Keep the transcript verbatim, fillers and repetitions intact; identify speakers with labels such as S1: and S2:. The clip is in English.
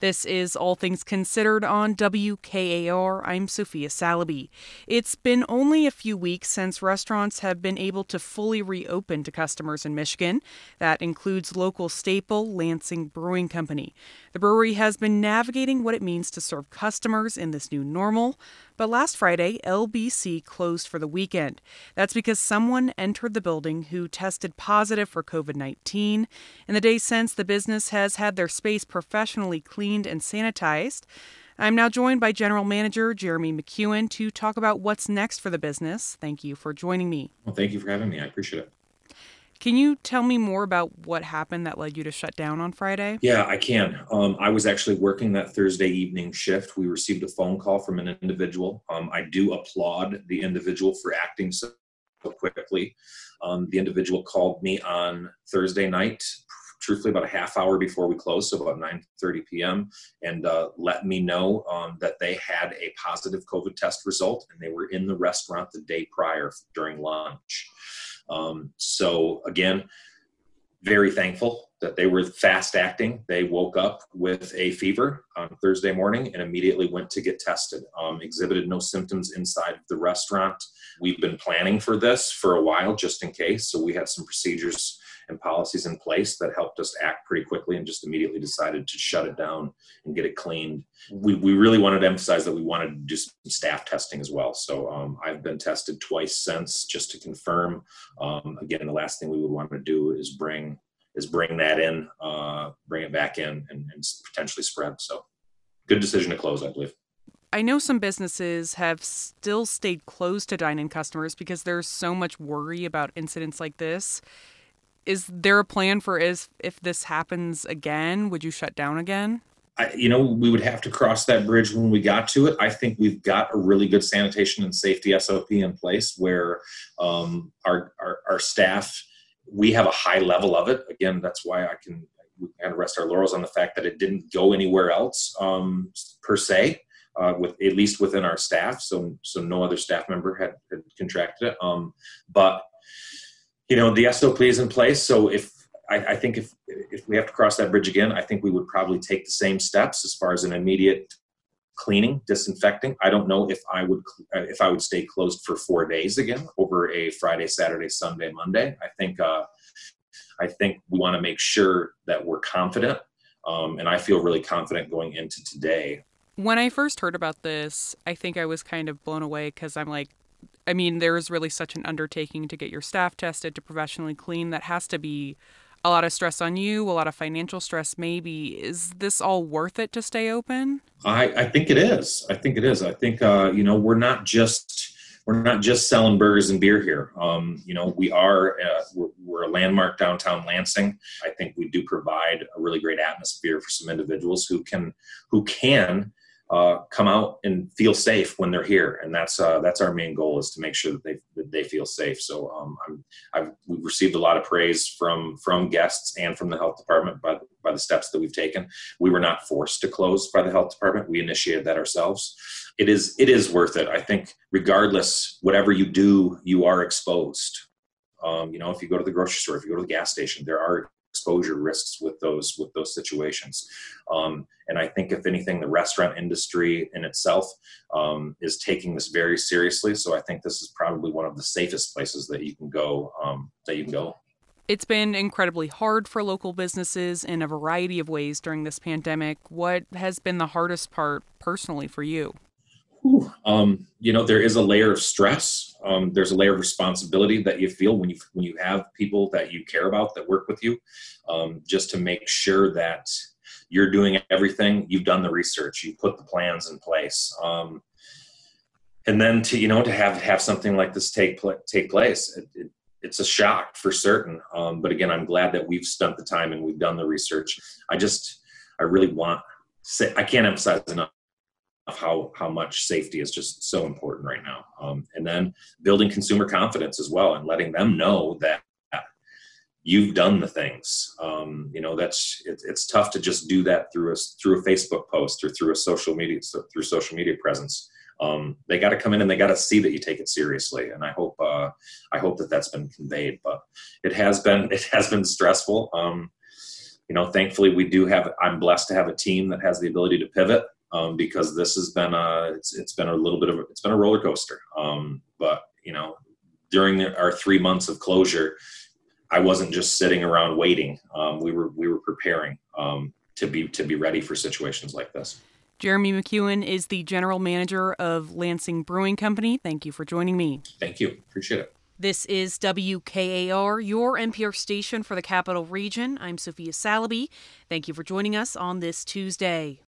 S1: This is All Things Considered on W K A R. I'm Sophia Salaby. It's been only a few weeks since restaurants have been able to fully reopen to customers in Michigan. That includes local staple Lansing Brewing Company. The brewery has been navigating what it means to serve customers in this new normal. But last Friday, L B C closed for the weekend. That's because someone entered the building who tested positive for covid nineteen. In the days since, the business has had their space professionally cleaned and sanitized. I'm now joined by General Manager Jeremy McEwen to talk about what's next for the business. Thank you for joining me.
S2: Well, thank you for having me. I appreciate it.
S1: Can you tell me more about what happened that led you to shut down on Friday?
S2: Yeah, I can. Um, I was actually working that Thursday evening shift. We received a phone call from an individual. Um, I do applaud the individual for acting so quickly. Um, the individual called me on Thursday night, truthfully about a half hour before we closed, so about nine thirty p.m., and uh, let me know um, that they had a positive COVID test result, and they were in the restaurant the day prior during lunch. Um, so again, very thankful that they were fast acting. They woke up with a fever on Thursday morning and immediately went to get tested. Um, exhibited no symptoms inside the restaurant. We've been planning for this for a while, just in case. So we had some procedures and policies in place that helped us act pretty quickly and just immediately decided to shut it down and get it cleaned. We we really wanted to emphasize that we wanted to do some staff testing as well. So um, I've been tested twice since, just to confirm. Um, again, the last thing we would want to do is bring is bring that in, uh, bring it back in and, and potentially spread. So good decision to close, I believe.
S1: I know some businesses have still stayed closed to dine-in customers because there's so much worry about incidents like this. Is there a plan for if, if this happens again? Would you shut down again?
S2: I, you know, we would have to cross that bridge when we got to it. I think we've got a really good sanitation and safety S O P in place where um, our, our our staff, we have a high level of it. Again, that's why I can we kind of rest our laurels on the fact that it didn't go anywhere else um, per se, uh, with at least within our staff. So so no other staff member had, had contracted it. Um, but you know, the S O P is in place. So if I, I think if if we have to cross that bridge again, I think we would probably take the same steps as far as an immediate cleaning, disinfecting. I don't know if I would if I would stay closed for four days again over a Friday, Saturday, Sunday, Monday. I think uh, I think we want to make sure that we're confident, um, and I feel really confident going into today.
S1: When I first heard about this, I think I was kind of blown away because I'm like, I mean, there is really such an undertaking to get your staff tested, to professionally clean. That has to be a lot of stress on you, a lot of financial stress maybe. Is this all worth it to stay open?
S2: I, I think it is. I think it is. I think, uh, you know, we're not just we're not just selling burgers and beer here. Um, you know, we are uh, we're, we're a landmark downtown Lansing. I think we do provide a really great atmosphere for some individuals who can who can. Uh, come out and feel safe when they're here, and that's uh, that's our main goal, is to make sure that they that they feel safe. So um, I'm, I've we've received a lot of praise from from guests and from the health department by the, by the steps that we've taken. We were not forced to close by the health department; we initiated that ourselves. It is it is worth it. I think regardless, whatever you do, you are exposed. Um, you know, if you go to the grocery store, if you go to the gas station, there are exposure risks with those with those situations. Um, and I think if anything, the restaurant industry in itself um, is taking this very seriously. So I think this is probably one of the safest places that you can go. Um, that you can go.
S1: It's been incredibly hard for local businesses in a variety of ways during this pandemic. What has been the hardest part personally for you?
S2: Um, you know, there is a layer of stress. Um, there's a layer of responsibility that you feel when you when you have people that you care about that work with you, um, just to make sure that you're doing everything. You've done the research. You put the plans in place, um, and then to you know to have have something like this take pl- take place. It, it, it's a shock for certain. Um, but again, I'm glad that we've spent the time and we've done the research. I just I really want. I can't emphasize enough of how, how much safety is just so important right now. Um, and then building consumer confidence as well and letting them know that you've done the things. Um, you know, that's, it, it's tough to just do that through a, through a Facebook post or through a social media, through social media presence. Um, they got to come in and they got to see that you take it seriously. And I hope, uh, I hope that that's been conveyed, but it has been, it has been stressful. Um, you know, thankfully we do have, I'm blessed to have a team that has the ability to pivot, um, because this has been a, it's, it's been a little bit of, a, it's been a roller coaster. Um, but, you know, during the, our three months of closure, I wasn't just sitting around waiting. Um, we were, we were preparing, um, to be, to be ready for situations like this.
S1: Jeremy McEwen is the general manager of Lansing Brewing Company. Thank you for joining me.
S2: Thank you. Appreciate it.
S1: This is W K A R, your N P R station for the Capital Region. I'm Sophia Salaby. Thank you for joining us on this Tuesday.